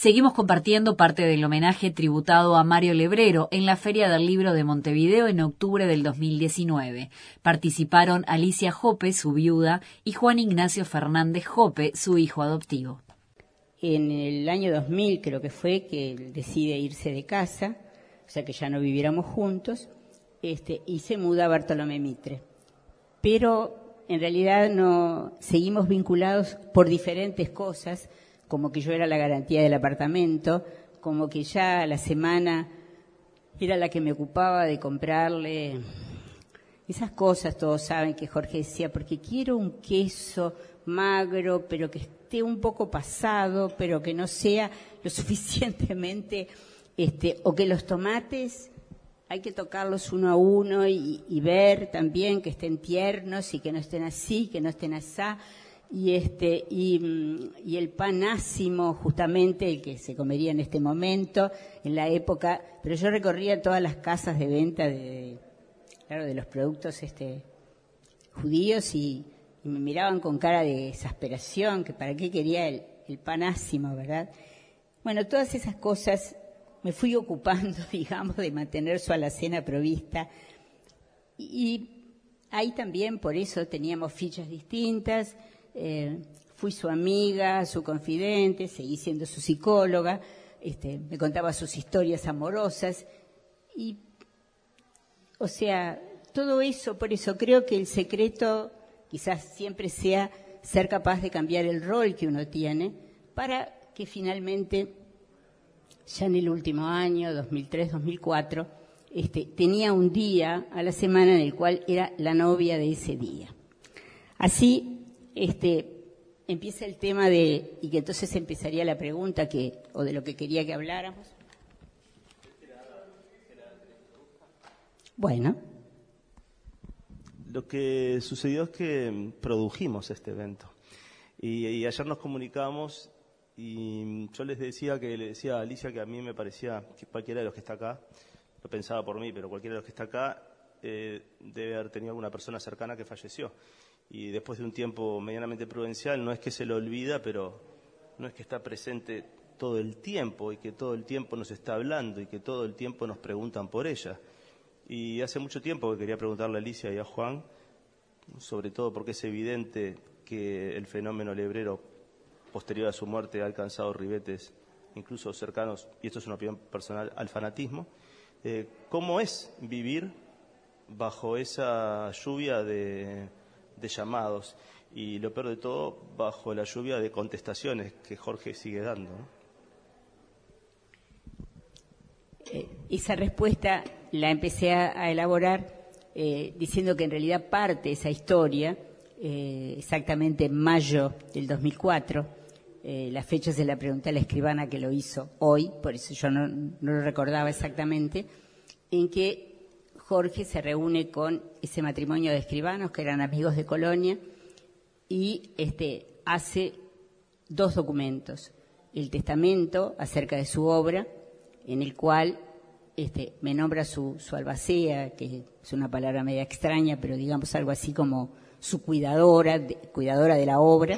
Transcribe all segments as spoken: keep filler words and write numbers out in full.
Seguimos compartiendo parte del homenaje tributado a Mario Lebrero en la Feria del Libro de Montevideo en octubre del dos mil diecinueve. Participaron Alicia Jope, su viuda, y Juan Ignacio Fernández Jope, su hijo adoptivo. En el año dos mil creo que fue que él decide irse de casa, o sea que ya no viviéramos juntos, este, y se muda a Bartolomé Mitre. Pero en realidad no seguimos vinculados por diferentes cosas, como que yo era la garantía del apartamento, como que ya a la semana era la que me ocupaba de comprarle esas cosas. Todos saben que Jorge decía, porque quiero un queso magro, pero que esté un poco pasado, pero que no sea lo suficientemente, este, o que los tomates hay que tocarlos uno a uno y, y ver también que estén tiernos y que no estén así, que no estén asá. Y este y, y el pan ácimo, justamente el que se comería en este momento, en la época, pero yo recorría todas las casas de venta de, de claro, de los productos este judíos y, y me miraban con cara de exasperación, que para qué quería el, el pan ácimo, ¿verdad? Bueno, todas esas cosas me fui ocupando, digamos, de mantener su alacena provista. Y, y ahí también, por eso, teníamos fichas distintas. Eh, fui su amiga, su confidente, seguí siendo su psicóloga, este, me contaba sus historias amorosas y, o sea, todo eso, por eso creo que el secreto quizás siempre sea ser capaz de cambiar el rol que uno tiene para que finalmente, ya en el último año, dos mil tres, dos mil cuatro, este, tenía un día a la semana en el cual era la novia de ese día. Así, Este, empieza el tema de, y que entonces empezaría la pregunta que, o de lo que quería que habláramos. Bueno. Lo que sucedió es que produjimos este evento. Y, y ayer nos comunicamos y yo les decía que, le decía a Alicia que a mí me parecía que cualquiera de los que está acá, no pensaba por mí, pero cualquiera de los que está acá eh, debe haber tenido alguna persona cercana que falleció. Y después de un tiempo medianamente prudencial, no es que se lo olvida, pero no es que está presente todo el tiempo y que todo el tiempo nos está hablando y que todo el tiempo nos preguntan por ella. Y hace mucho tiempo que quería preguntarle a Alicia y a Juan, sobre todo porque es evidente que el fenómeno Lebrero, posterior a su muerte, ha alcanzado ribetes incluso cercanos, y esto es una opinión personal, al fanatismo. Eh, ¿Cómo es vivir bajo esa lluvia de... de llamados y lo peor de todo bajo la lluvia de contestaciones que Jorge sigue dando, ¿no? Eh, esa respuesta la empecé a, a elaborar eh, diciendo que en realidad parte esa historia eh, exactamente en mayo del dos mil cuatro, eh, la fecha se la pregunté a la escribana que lo hizo hoy, por eso yo no, no lo recordaba exactamente, en que Jorge se reúne con ese matrimonio de escribanos que eran amigos de Colonia y este, hace dos documentos. El testamento acerca de su obra, en el cual este, me nombra su, su albacea, que es una palabra media extraña, pero digamos algo así como su cuidadora, de, cuidadora de la obra.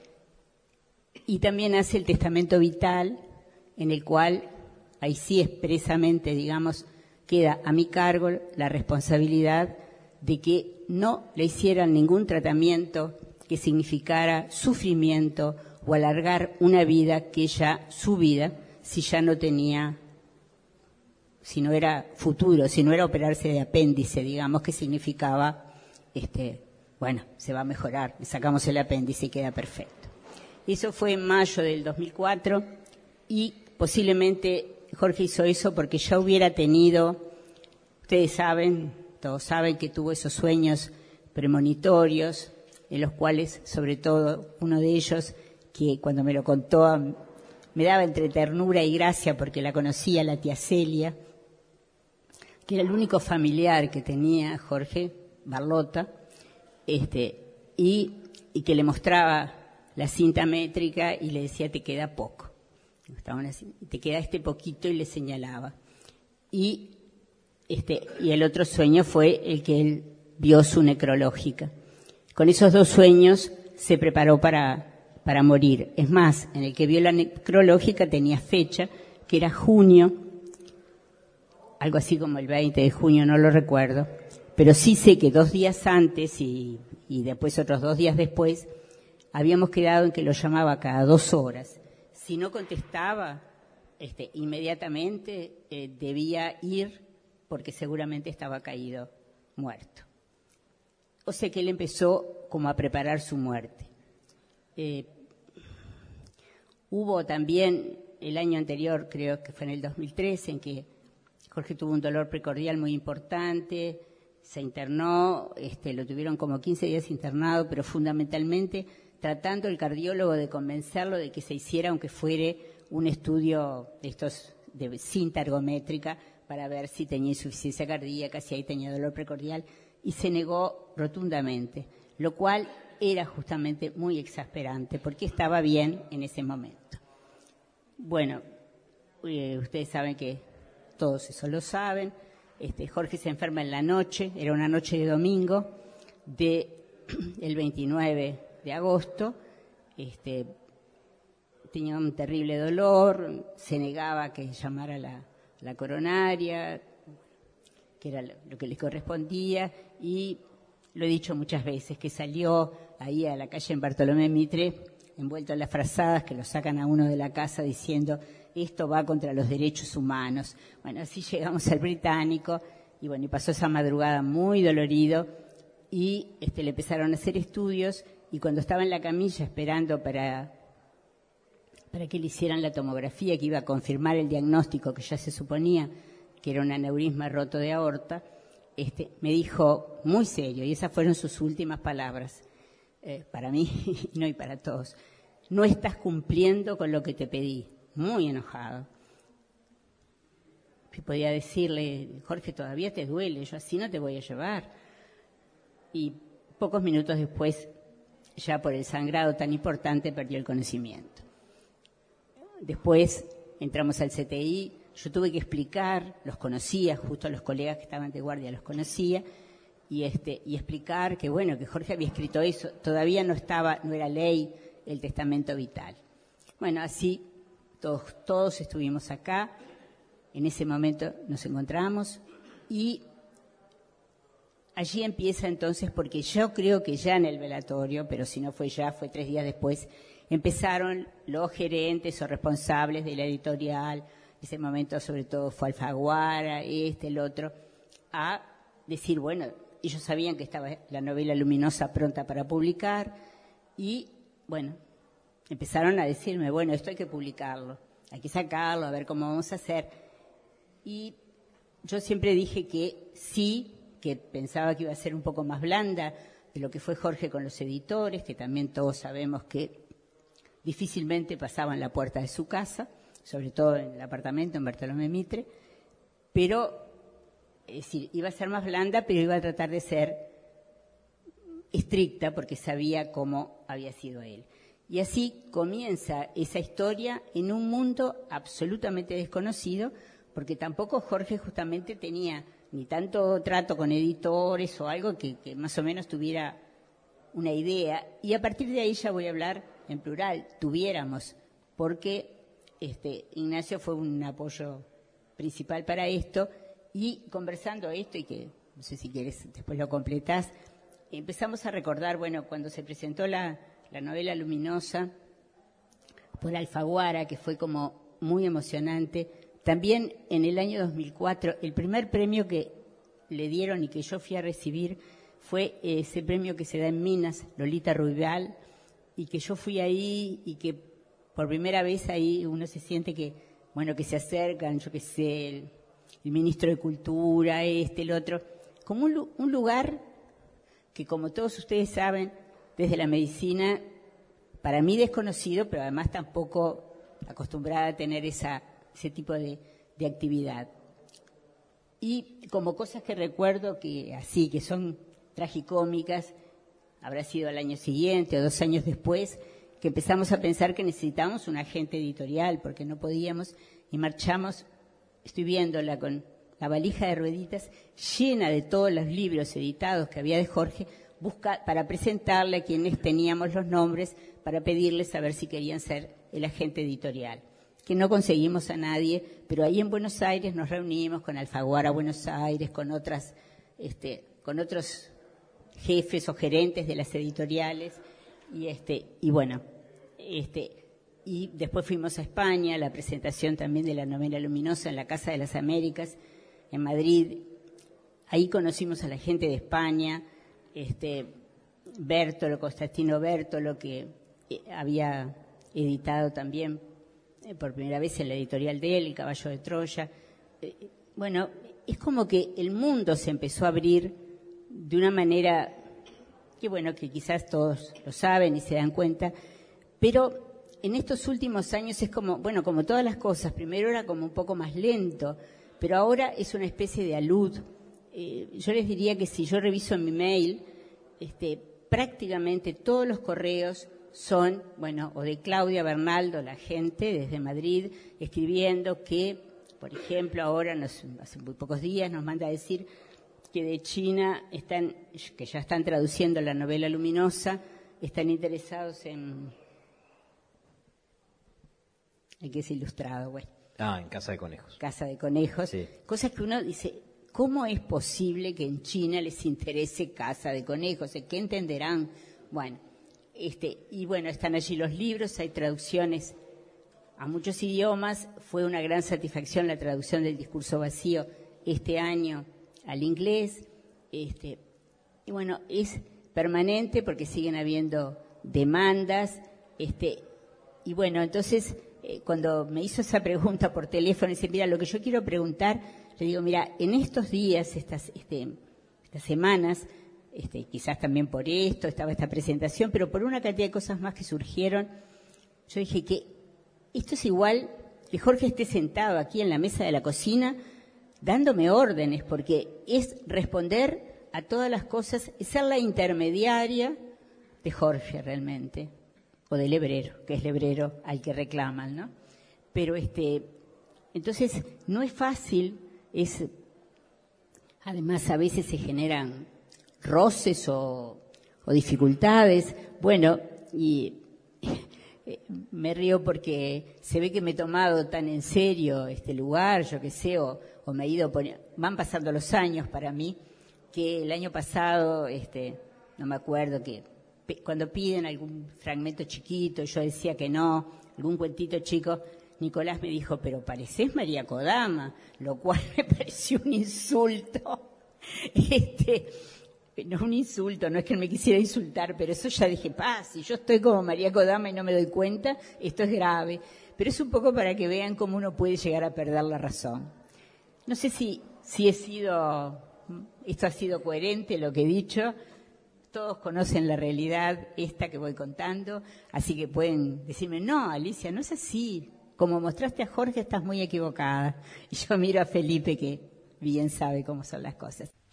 Y también hace el testamento vital, en el cual, ahí sí expresamente, digamos, queda a mi cargo la responsabilidad de que no le hicieran ningún tratamiento que significara sufrimiento o alargar una vida que ya, su vida, si ya no tenía, si no era futuro, si no era operarse de apéndice, digamos, que significaba, este, bueno, se va a mejorar, le sacamos el apéndice y queda perfecto. Eso fue en mayo del dos mil cuatro y posiblemente Jorge hizo eso porque ya hubiera tenido, ustedes saben, todos saben que tuvo esos sueños premonitorios, en los cuales, sobre todo, uno de ellos, que cuando me lo contó, me daba entre ternura y gracia porque la conocía, la tía Celia, que era el único familiar que tenía Jorge, Barlota, este, y, y que le mostraba la cinta métrica y le decía, te queda poco. Estaban así, te queda este poquito y le señalaba. Y, este, y el otro sueño fue el que él vio su necrológica. Con esos dos sueños se preparó para, para morir. Es más, en el que vio la necrológica tenía fecha, que era junio, algo así como el veinte de junio, no lo recuerdo, pero sí sé que dos días antes y, y después otros dos días después, habíamos quedado en que lo llamaba cada dos horas. Si no contestaba, este, inmediatamente eh, debía ir porque seguramente estaba caído muerto. O sea que él empezó como a preparar su muerte. Eh, hubo también el año anterior, creo que fue en el dos mil trece, en que Jorge tuvo un dolor precordial muy importante, se internó, este, lo tuvieron como quince días internado, pero fundamentalmente tratando el cardiólogo de convencerlo de que se hiciera, aunque fuere un estudio de estos de cinta ergométrica para ver si tenía insuficiencia cardíaca, si ahí tenía dolor precordial, y se negó rotundamente, lo cual era justamente muy exasperante, porque estaba bien en ese momento. Bueno, eh, ustedes saben que todos eso lo saben. Este, Jorge se enferma en la noche, era una noche de domingo, de el veintinueve de agosto, este, tenía un terrible dolor, se negaba a que llamara la, la coronaria, que era lo que le correspondía, y lo he dicho muchas veces, que salió ahí a la calle en Bartolomé Mitre, envuelto en las frazadas que lo sacan a uno de la casa diciendo esto va contra los derechos humanos. Bueno, así llegamos al Británico, y bueno, y pasó esa madrugada muy dolorido, y este, le empezaron a hacer estudios, y cuando estaba en la camilla esperando para, para que le hicieran la tomografía que iba a confirmar el diagnóstico que ya se suponía que era un aneurisma roto de aorta, este, me dijo muy serio, y esas fueron sus últimas palabras, eh, para mí no y para todos: no estás cumpliendo con lo que te pedí. Muy enojado. Y podía decirle: Jorge, todavía te duele, yo así no te voy a llevar. Y pocos minutos después, ya por el sangrado tan importante, perdió el conocimiento. Después entramos al C T I, yo tuve que explicar, los conocía, justo a los colegas que estaban de guardia los conocía, y este y explicar que bueno, que Jorge había escrito eso, todavía no estaba, no era ley el testamento vital. Bueno, así todos, todos estuvimos acá, en ese momento nos encontramos, y allí empieza entonces, porque yo creo que ya en el velatorio, pero si no fue ya, fue tres días después, empezaron los gerentes o responsables de la editorial, ese momento sobre todo fue Alfaguara, este, el otro, a decir, bueno, ellos sabían que estaba la novela Luminosa pronta para publicar, y bueno, empezaron a decirme, bueno, esto hay que publicarlo, hay que sacarlo, a ver cómo vamos a hacer. Y yo siempre dije que sí, que pensaba que iba a ser un poco más blanda de lo que fue Jorge con los editores, que también todos sabemos que difícilmente pasaban la puerta de su casa, sobre todo en el apartamento en Bartolomé Mitre, pero, es decir, iba a ser más blanda, pero iba a tratar de ser estricta porque sabía cómo había sido él. Y así comienza esa historia en un mundo absolutamente desconocido, porque tampoco Jorge justamente tenía ni tanto trato con editores o algo que, que más o menos tuviera una idea. Y a partir de ahí ya voy a hablar en plural, tuviéramos, porque este, Ignacio fue un apoyo principal para esto, y conversando esto, y que no sé si quieres después lo completás, empezamos a recordar, bueno, cuando se presentó la, la novela Luminosa por Alfaguara, que fue como muy emocionante. También en el año dos mil cuatro, el primer premio que le dieron y que yo fui a recibir fue ese premio que se da en Minas, Lolita Ruibal, y que yo fui ahí y que por primera vez ahí uno se siente que, bueno, que se acercan, yo qué sé, el, el ministro de Cultura, este, el otro, como un, un lugar que, como todos ustedes saben, desde la medicina, para mí desconocido, pero además tampoco acostumbrada a tener esa, ese tipo de, de actividad. Y como cosas que recuerdo que así, que son tragicómicas, habrá sido al año siguiente o dos años después, que empezamos a pensar que necesitábamos un agente editorial, porque no podíamos, y marchamos, estoy viéndola con la valija de rueditas llena de todos los libros editados que había de Jorge, buscar, para presentarle a quienes teníamos los nombres, para pedirles a ver si querían ser el agente editorial, que no conseguimos a nadie, pero ahí en Buenos Aires nos reunimos con Alfaguara Buenos Aires, con otras, este, con otros jefes o gerentes de las editoriales, y este, y bueno, este, y después fuimos a España, a la presentación también de la novela luminosa en la Casa de las Américas, en Madrid. Ahí conocimos a la gente de España, este, Bertolo, Constantino Bertolo, que eh, había editado también eh, por primera vez en la editorial de él, El Caballo de Troya. Eh, bueno, es como que el mundo se empezó a abrir de una manera que, bueno, que quizás todos lo saben y se dan cuenta, pero en estos últimos años es como, bueno, como todas las cosas, primero era como un poco más lento, pero ahora es una especie de alud. Eh, yo les diría que si yo reviso mi mail, este, prácticamente todos los correos son, bueno, o de Claudia Bernaldo, la gente desde Madrid, escribiendo que, por ejemplo, ahora, nos, hace muy pocos días, nos manda a decir que de China están, que ya están traduciendo la novela luminosa, están interesados en, en que es ilustrado, bueno. Ah, en Casa de Conejos. Casa de Conejos. Sí. Cosas que uno dice, ¿cómo es posible que en China les interese Casa de Conejos? ¿Qué entenderán? Bueno, este, y bueno, están allí los libros, hay traducciones a muchos idiomas. Fue una gran satisfacción la traducción del Discurso Vacío este año al inglés. Este, y bueno, es permanente porque siguen habiendo demandas. Este, y bueno, entonces, eh, cuando me hizo esa pregunta por teléfono, dice, mira, lo que yo quiero preguntar, le digo, mira, en estos días, estas, este, estas semanas, este, quizás también por esto, estaba esta presentación, pero por una cantidad de cosas más que surgieron, yo dije que esto es igual que Jorge esté sentado aquí en la mesa de la cocina dándome órdenes, porque es responder a todas las cosas, es ser la intermediaria de Jorge realmente, o del hebrero, que es el hebrero al que reclaman, ¿no? Pero este, entonces no es fácil, es, además a veces se generan roces o, o dificultades, bueno, y me río porque se ve que me he tomado tan en serio este lugar, yo qué sé, o, o me he ido poniendo, van pasando los años para mí, que el año pasado, este, no me acuerdo, que cuando piden algún fragmento chiquito, yo decía que no, algún cuentito chico, Nicolás me dijo, pero parecés María Kodama, lo cual me pareció un insulto. Este, no un insulto, no es que él me quisiera insultar, pero eso ya dije, pa, si yo estoy como María Kodama y no me doy cuenta, esto es grave. Pero es un poco para que vean cómo uno puede llegar a perder la razón. No sé si, si he sido, esto ha sido coherente lo que he dicho. Todos conocen la realidad esta que voy contando, así que pueden decirme, no, Alicia, no es así. Como mostraste a Jorge, estás muy equivocada. Y yo miro a Felipe, que bien sabe cómo son las cosas.